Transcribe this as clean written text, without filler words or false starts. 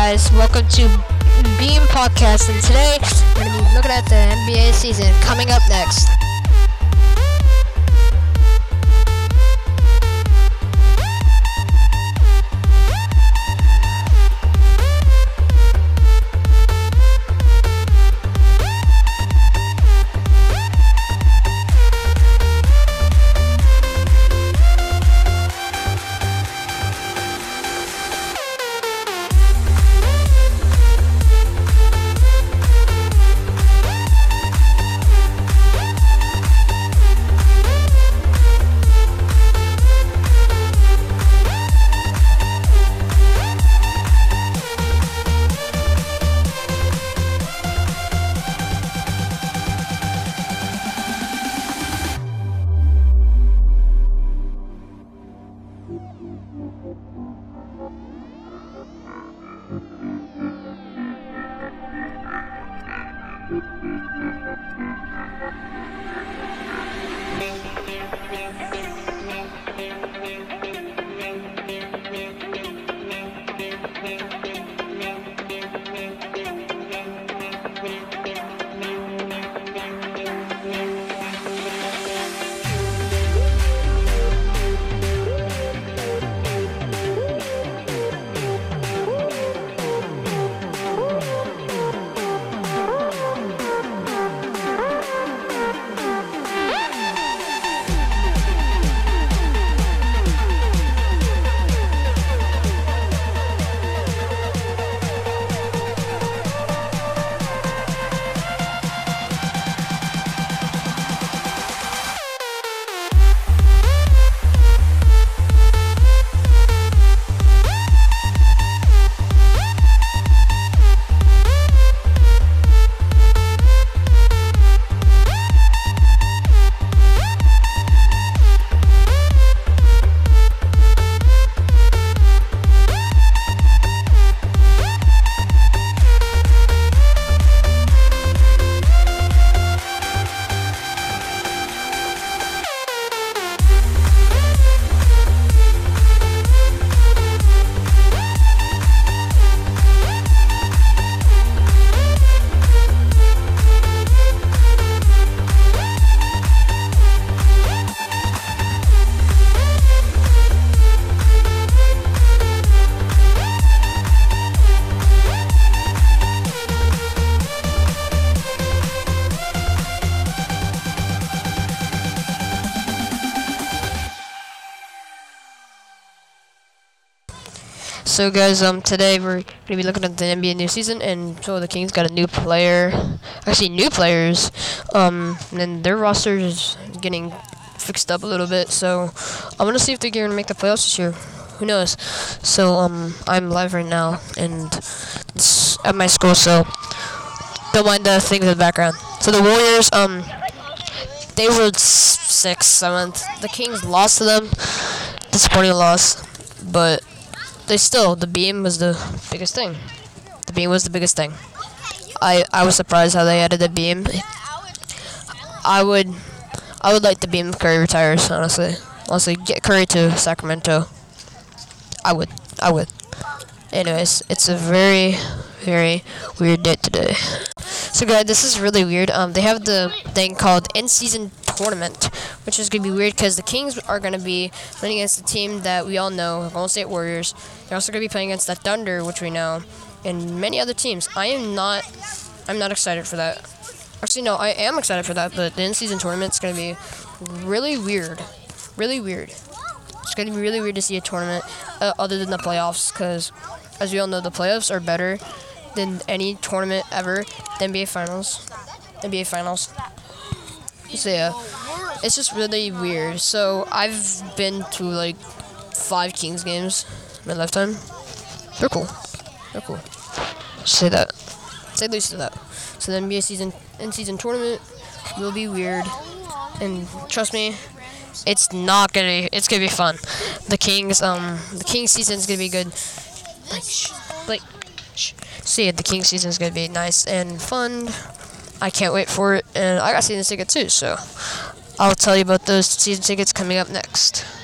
guys, welcome to Beam Podcast, and today we're going to be looking at the NBA season coming up next. So guys, today we're gonna be looking at the NBA new season, and so the Kings got a new player, actually new players, and then their roster is getting fixed up a little bit. So I'm gonna see if they're gonna make the playoffs this year. Who knows? So I'm live right now, and it's at my school, so don't mind the things in the background. So the Warriors, they were 6th, 7th. The Kings lost to them, disappointing loss, but the beam was the biggest thing. The beam was the biggest thing. I was surprised how they added the beam. I would like the beam if Curry retires, honestly. Honestly, get Curry to Sacramento. I would. Anyways, it's a very, very weird day today. So guys, this is really weird. They have the thing called in-season tournament, which is gonna be weird because the Kings are gonna be playing against the team that we all know, Golden State Warriors. They're also gonna be playing against the Thunder, which we know, and many other teams. I'm not excited for that. Actually, no, I am excited for that, but the in-season tournament's gonna be really weird. Really weird. It's gonna be really weird to see a tournament other than the playoffs, because as we all know, the playoffs are better than any tournament ever. The NBA Finals. So yeah, it's just really weird. So I've been to like 5 Kings games in my lifetime. They're cool. Say at least that. So the NBA in-season tournament will be weird, and trust me, it's gonna be fun. The Kings season's gonna be good. So yeah, the Kings season's gonna be nice and fun. I can't wait for it, and I got season tickets too, so I'll tell you about those season tickets coming up next.